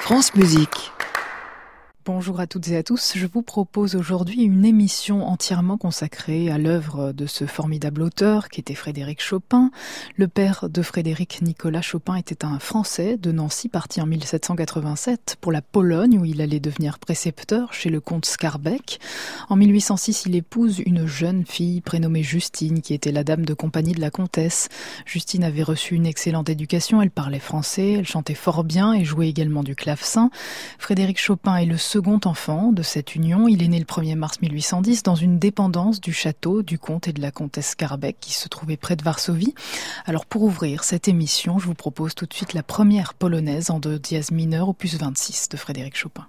France Musique. Bonjour à toutes et à tous, je vous propose aujourd'hui une émission entièrement consacrée à l'œuvre de ce formidable auteur qui était Frédéric Chopin. Le père de Frédéric, Nicolas Chopin, était un Français de Nancy parti en 1787 pour la Pologne où il allait devenir précepteur chez le comte Skarbek. En 1806, il épouse une jeune fille prénommée Justine qui était la dame de compagnie de la comtesse. Justine avait reçu une excellente éducation, elle parlait français, elle chantait fort bien et jouait également du clavecin. Frédéric Chopin est le second enfant de cette union. Il est né le 1er mars 1810 dans une dépendance du château du comte et de la comtesse Skarbek qui se trouvait près de Varsovie. Alors pour ouvrir cette émission, je vous propose tout de suite la première polonaise en do dièse mineur opus 26 de Frédéric Chopin.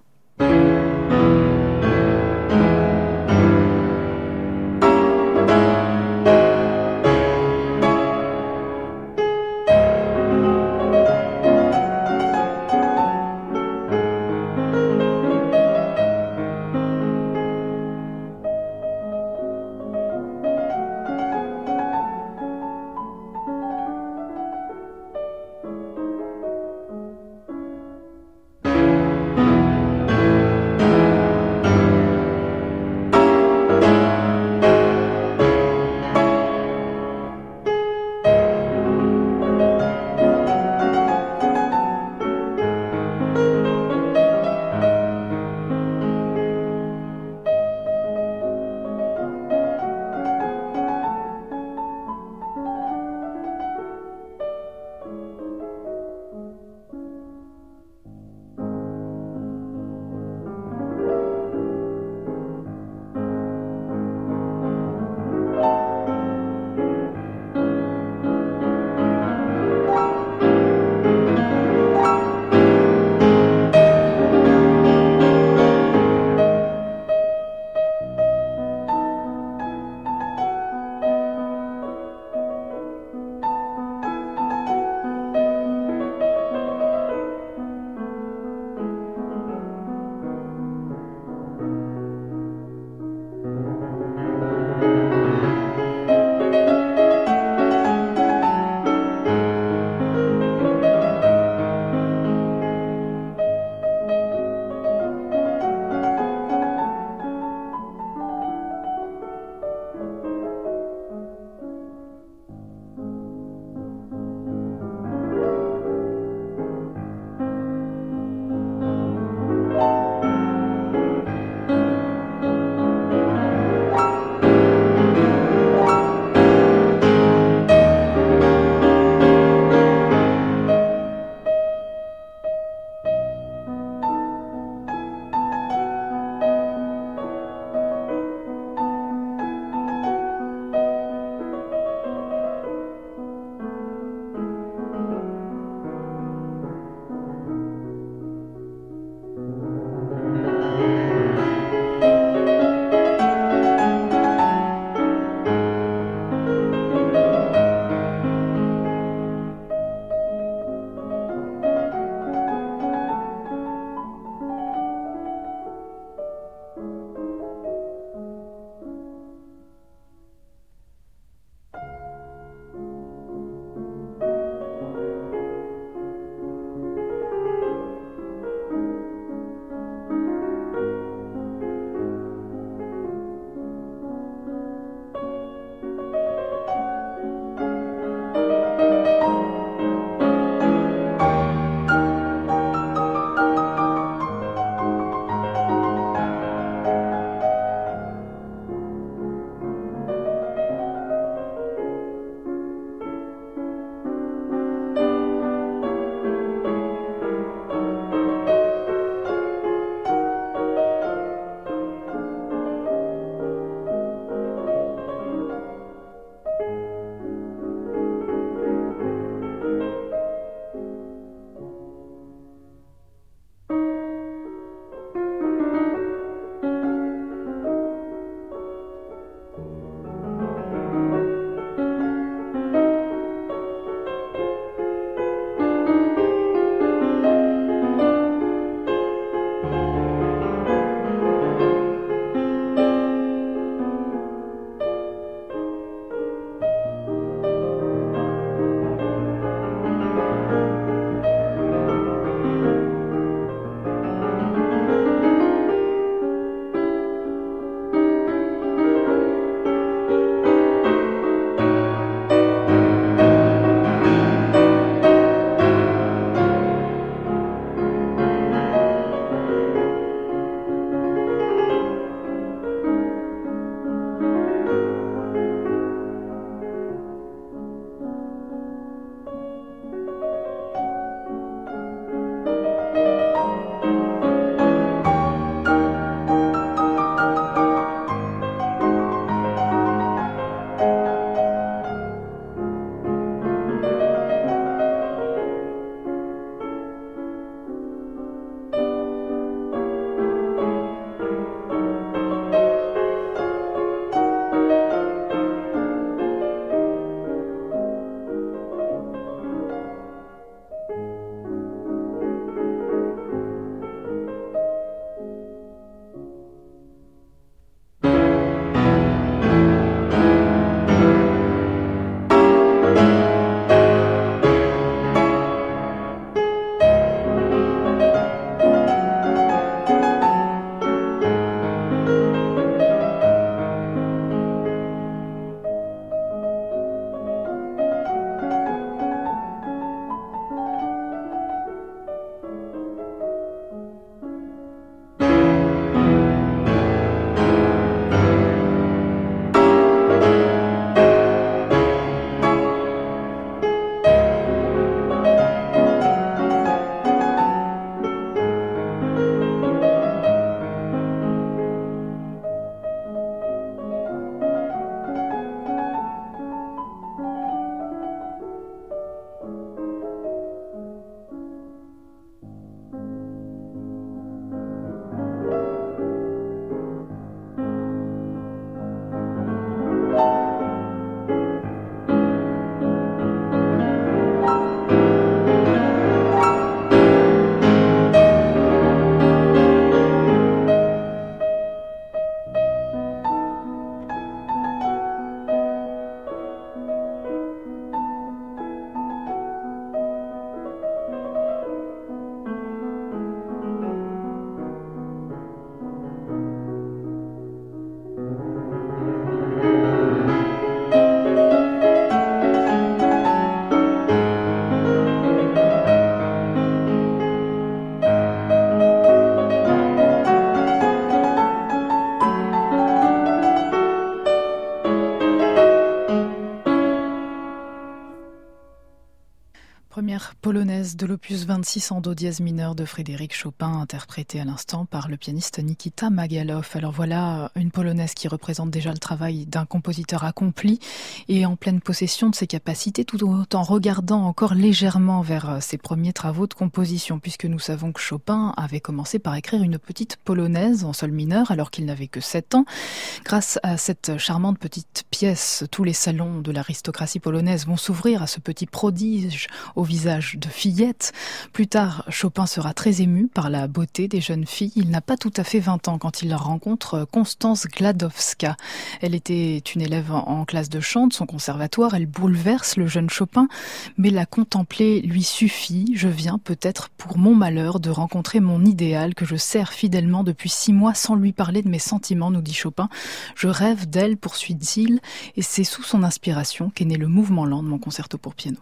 polonaise de l'opus 26 en do dièse mineur de Frédéric Chopin, interprétée à l'instant par le pianiste Nikita Magaloff. Alors voilà une polonaise qui représente déjà le travail d'un compositeur accompli et en pleine possession de ses capacités, tout en regardant encore légèrement vers ses premiers travaux de composition, puisque nous savons que Chopin avait commencé par écrire une petite polonaise en sol mineur alors qu'il n'avait que 7 ans. Grâce à cette charmante petite pièce, tous les salons de l'aristocratie polonaise vont s'ouvrir à ce petit prodige au visage de fillette. Plus tard, Chopin sera très ému par la beauté des jeunes filles. Il n'a pas tout à fait 20 ans quand il rencontre Konstanz Gladowska. Elle était une élève en classe de chant de son conservatoire. Elle bouleverse le jeune Chopin, mais la contempler lui suffit. Je viens peut-être pour mon malheur de rencontrer mon idéal que je sers fidèlement depuis 6 mois sans lui parler de mes sentiments, nous dit Chopin. Je rêve d'elle, poursuit-il, et c'est sous son inspiration qu'est né le mouvement lent de mon concerto pour piano.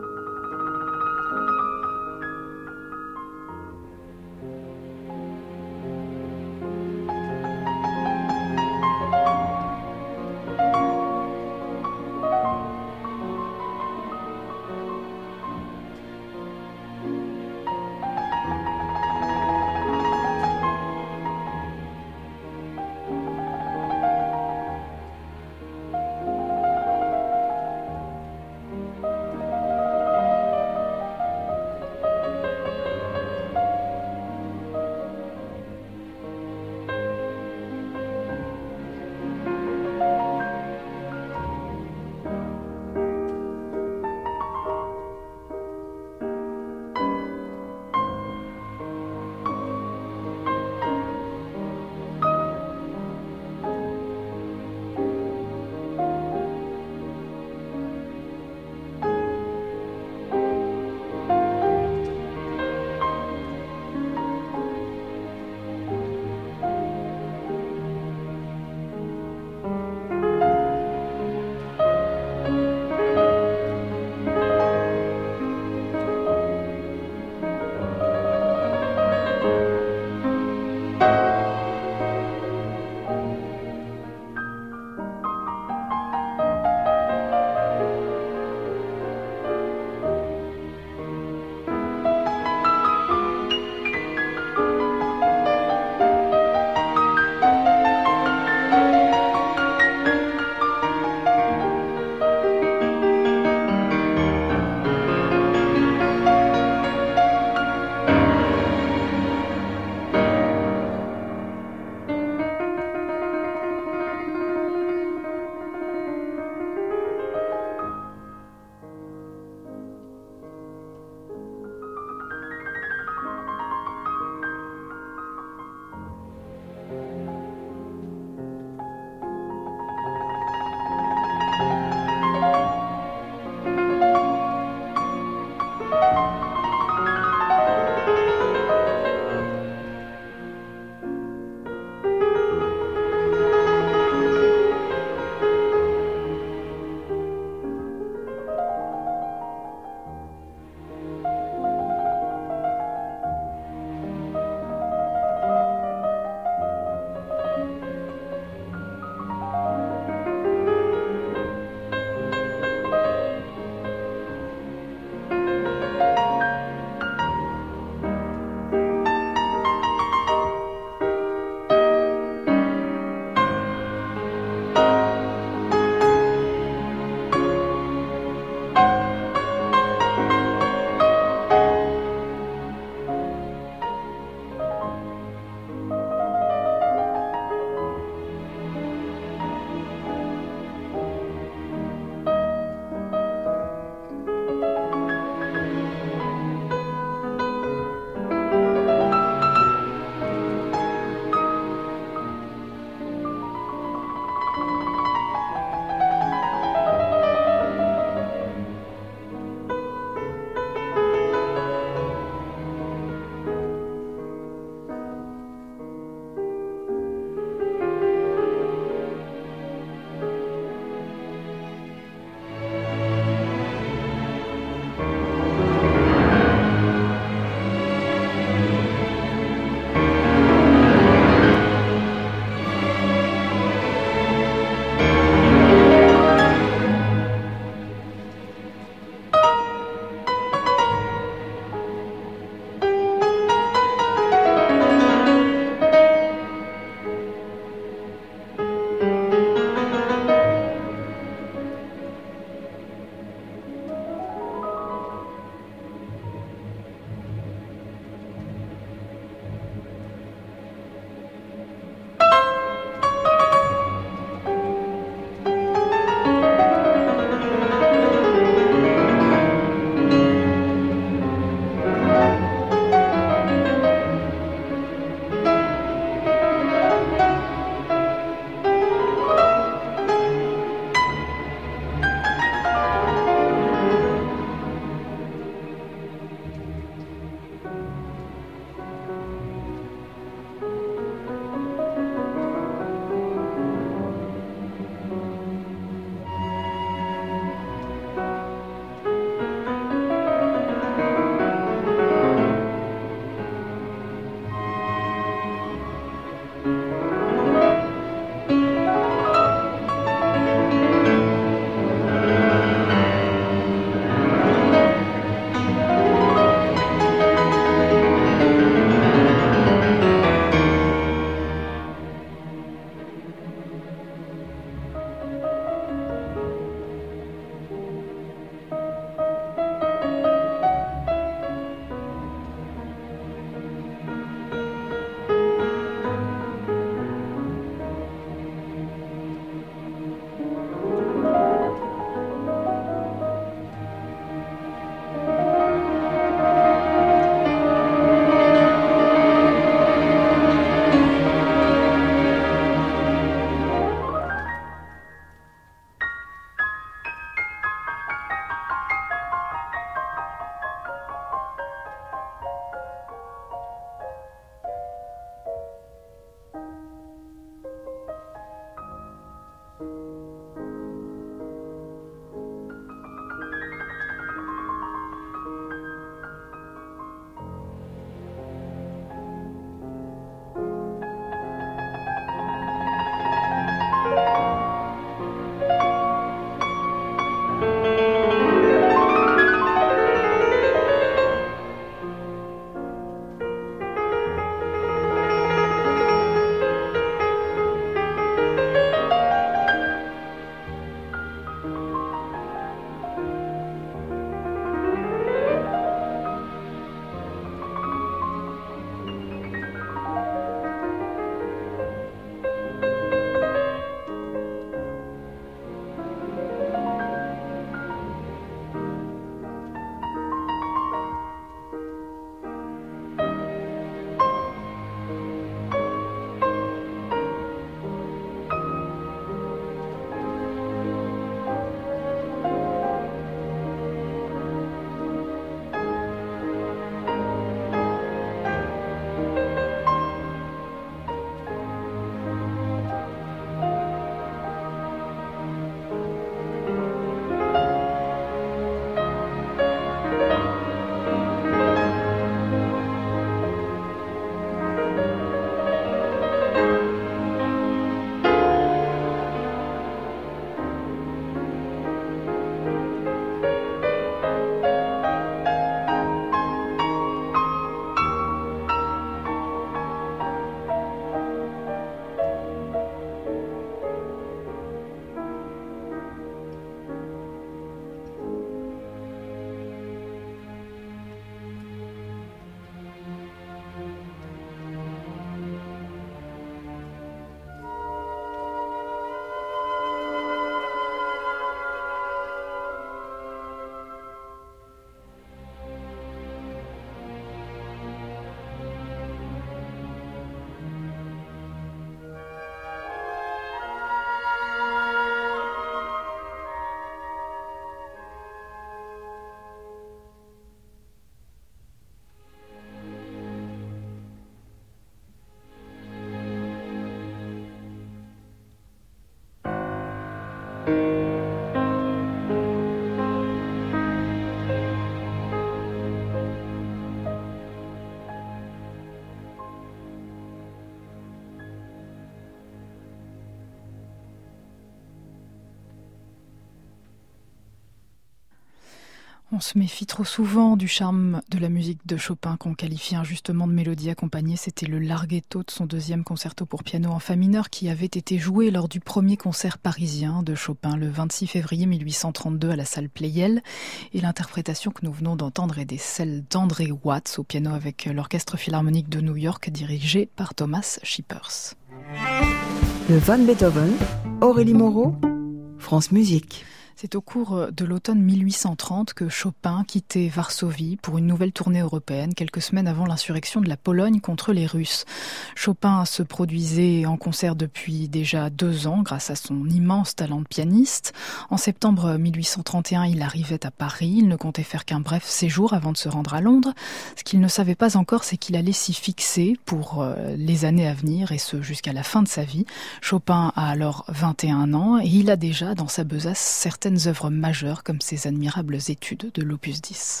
On se méfie trop souvent du charme de la musique de Chopin qu'on qualifie injustement de mélodie accompagnée. C'était le Larghetto de son deuxième concerto pour piano en fa mineur qui avait été joué lors du premier concert parisien de Chopin le 26 février 1832 à la salle Pleyel. Et l'interprétation que nous venons d'entendre est des celles d'André Watts au piano avec l'Orchestre Philharmonique de New York dirigé par Thomas Shippers. Le Van Beethoven, Aurélie Moreau, France Musique. C'est au cours de l'automne 1830 que Chopin quittait Varsovie pour une nouvelle tournée européenne, quelques semaines avant l'insurrection de la Pologne contre les Russes. Chopin se produisait en concert depuis déjà 2 ans grâce à son immense talent de pianiste. En septembre 1831, il arrivait à Paris. Il ne comptait faire qu'un bref séjour avant de se rendre à Londres. Ce qu'il ne savait pas encore, c'est qu'il allait s'y fixer pour les années à venir, et ce jusqu'à la fin de sa vie. Chopin a alors 21 ans et il a déjà dans sa besace certaines œuvres majeures comme ses admirables études de l'opus 10.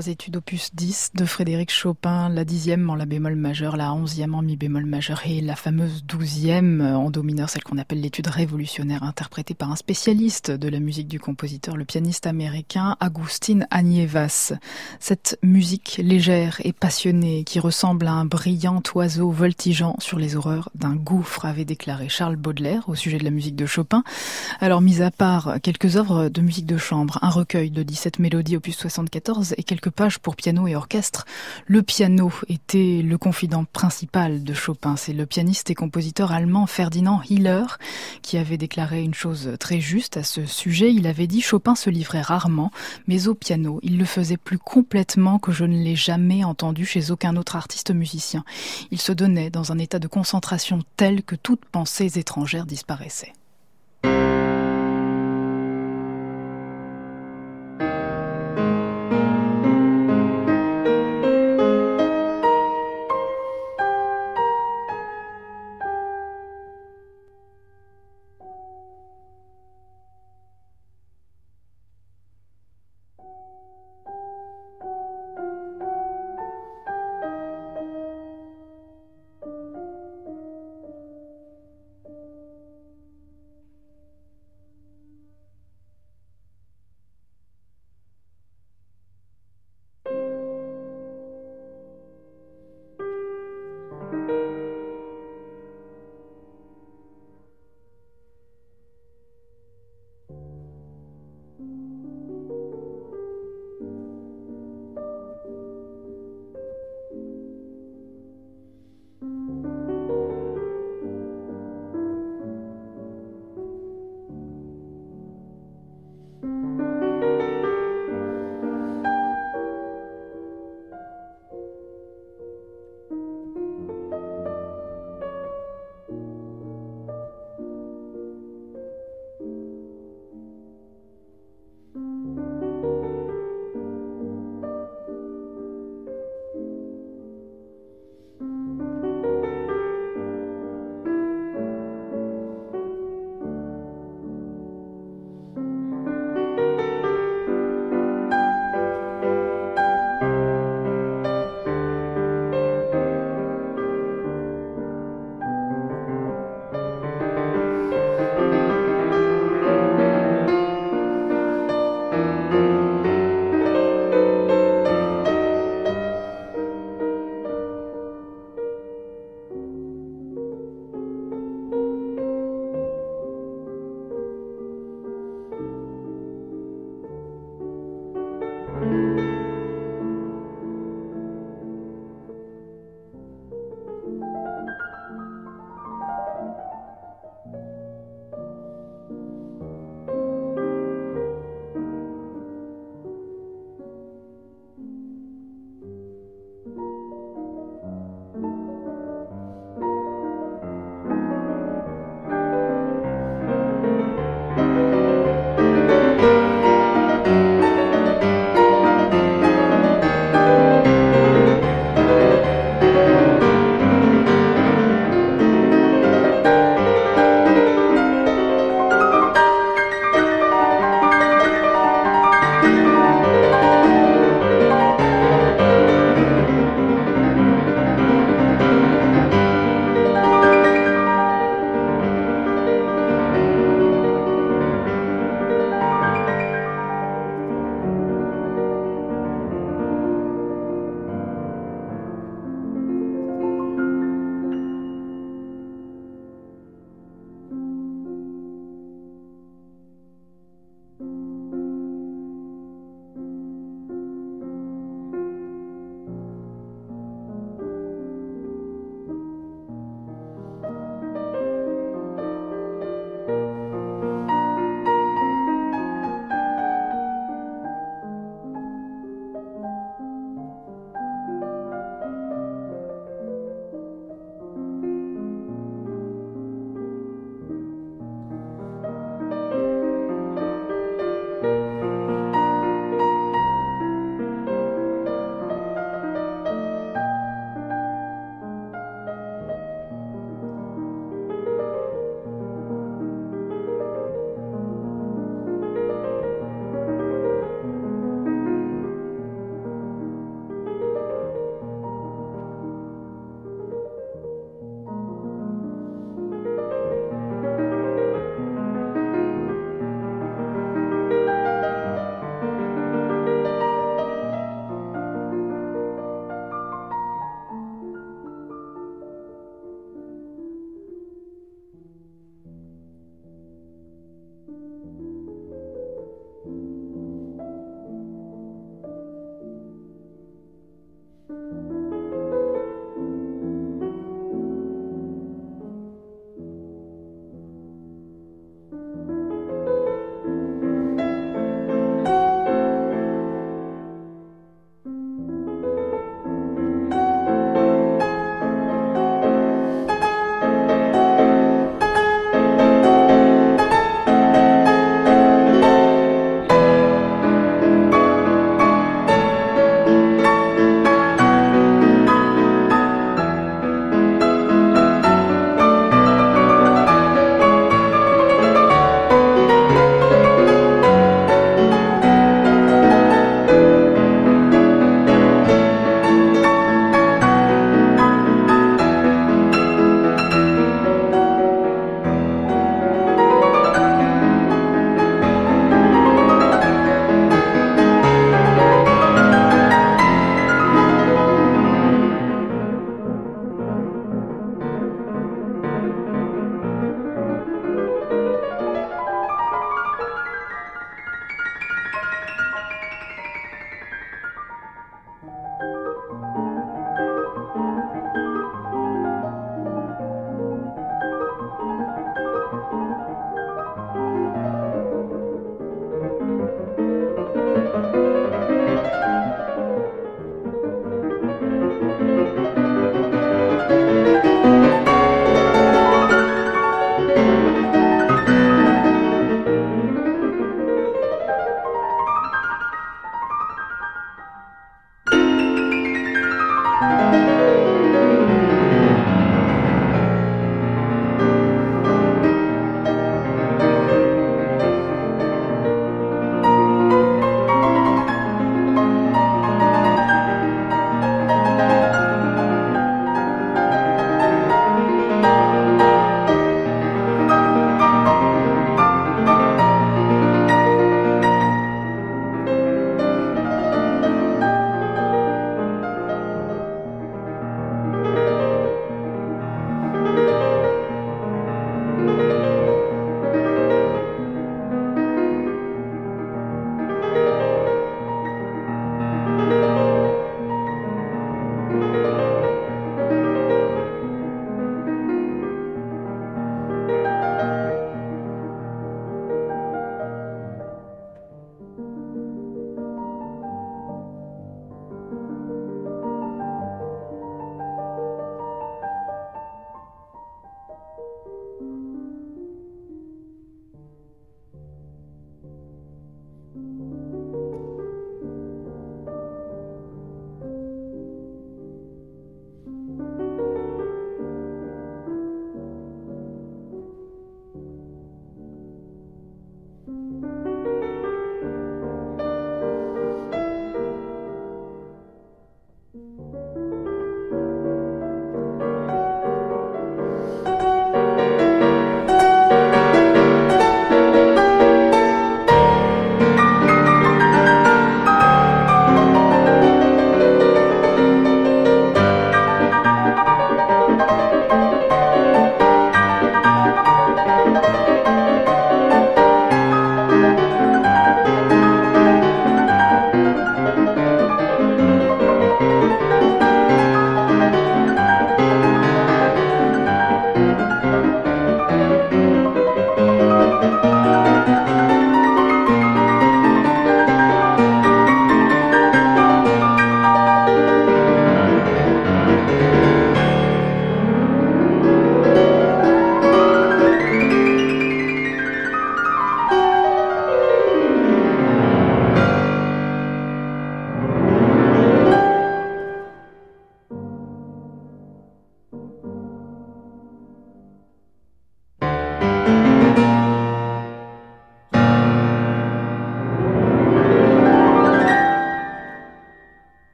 3 études opus 10 de Frédéric Chopin, la 10e en la bémol majeur, la 11e en mi bémol majeur et la fameuse 12e en do mineur, celle qu'on appelle l'étude révolutionnaire, interprétée par un spécialiste de la musique du compositeur, le pianiste américain Agustín Añevas. Cette musique légère et passionnée qui ressemble à un brillant oiseau voltigeant sur les horreurs d'un gouffre, avait déclaré Charles Baudelaire au sujet de la musique de Chopin. Alors, mis à part quelques œuvres de musique de chambre, un recueil de 17 mélodies opus 74 et quelques pages pour piano et orchestre, le piano était le confident principal de Chopin. C'est le pianiste et compositeur allemand Ferdinand Hiller qui avait déclaré une chose très juste à ce sujet. Il avait dit « Chopin se livrait rarement, mais au piano, il le faisait plus complètement que je ne l'ai jamais entendu chez aucun autre artiste musicien. Il se donnait dans un état de concentration tel que toutes pensées étrangères disparaissaient. »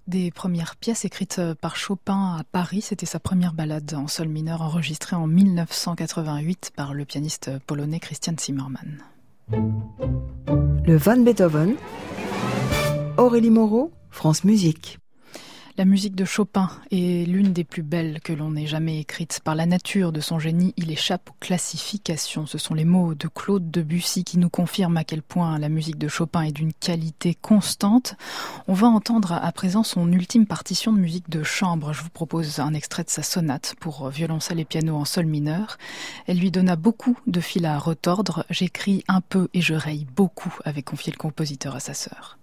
Des premières pièces écrites par Chopin à Paris, c'était sa première ballade en sol mineur enregistrée en 1988 par le pianiste polonais Christian Zimmermann. Le Van Beethoven, Aurélie Moreau, France Musique. La musique de Chopin est l'une des plus belles que l'on ait jamais écrites. Par la nature de son génie, il échappe aux classifications. Ce sont les mots de Claude Debussy qui nous confirment à quel point la musique de Chopin est d'une qualité constante. On va entendre à présent son ultime partition de musique de chambre. Je vous propose un extrait de sa sonate pour violoncelle et piano en sol mineur. Elle lui donna beaucoup de fil à retordre. J'écris un peu et je raye beaucoup, avait confié le compositeur à sa sœur.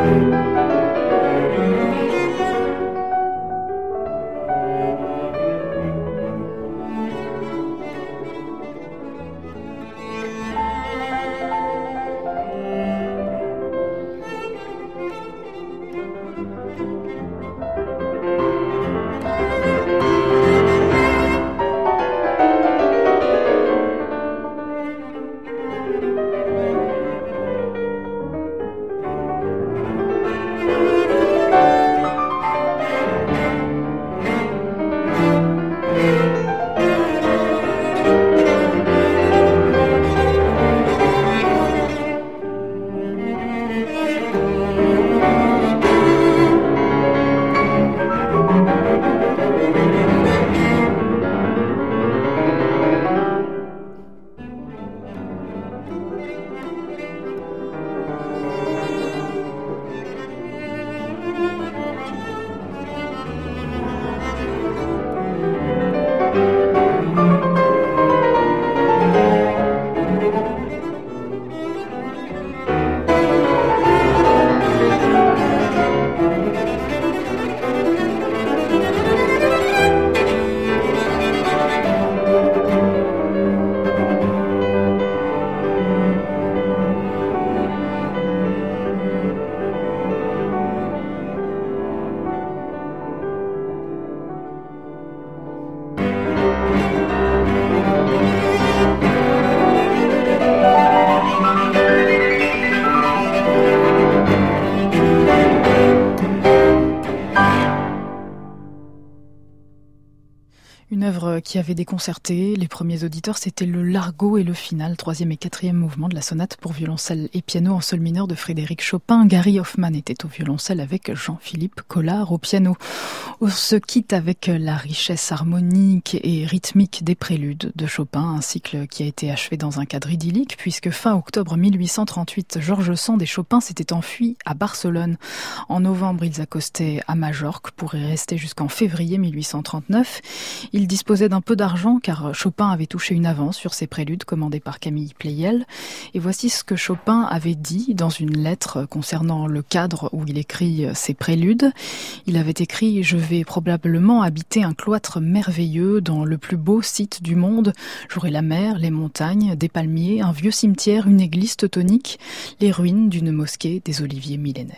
Une œuvre qui avait déconcerté les premiers auditeurs, c'était le Largo et le Final, troisième et quatrième mouvement de la sonate pour violoncelle et piano en sol mineur de Frédéric Chopin. Gary Hoffman était au violoncelle avec Jean-Philippe Collard au piano. On se quitte avec la richesse harmonique et rythmique des préludes de Chopin, un cycle qui a été achevé dans un cadre idyllique puisque fin octobre 1838, Georges Sand et Chopin s'étaient enfuis à Barcelone. En novembre, ils accostaient à Majorque pour y rester jusqu'en février 1839. Il disposait d'un peu d'argent car Chopin avait touché une avance sur ses préludes commandés par Camille Pleyel. Et voici ce que Chopin avait dit dans une lettre concernant le cadre où il écrit ses préludes. Il avait écrit « Je vais probablement habiter un cloître merveilleux dans le plus beau site du monde. J'aurai la mer, les montagnes, des palmiers, un vieux cimetière, une église teutonique, les ruines d'une mosquée, des oliviers millénaires. »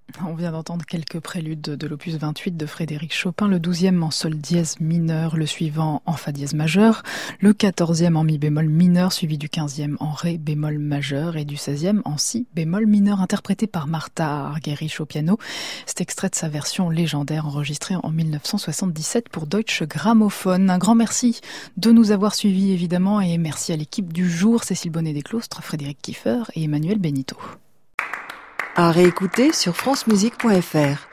On vient d'entendre quelques préludes de l'opus 28 de Frédéric Chopin, le 12e en sol dièse mineur, le suivant en fa dièse majeur, le 14e en mi bémol mineur, suivi du 15e en ré bémol majeur et du 16e en si bémol mineur, interprété par Martha Argerich au piano. C'est extrait de sa version légendaire enregistrée en 1977 pour Deutsche Grammophon. Un grand merci de nous avoir suivis évidemment et merci à l'équipe du jour, Cécile Bonnet-Desclostres, Frédéric Kieffer et Emmanuel Benito. À réécouter sur francemusique.fr.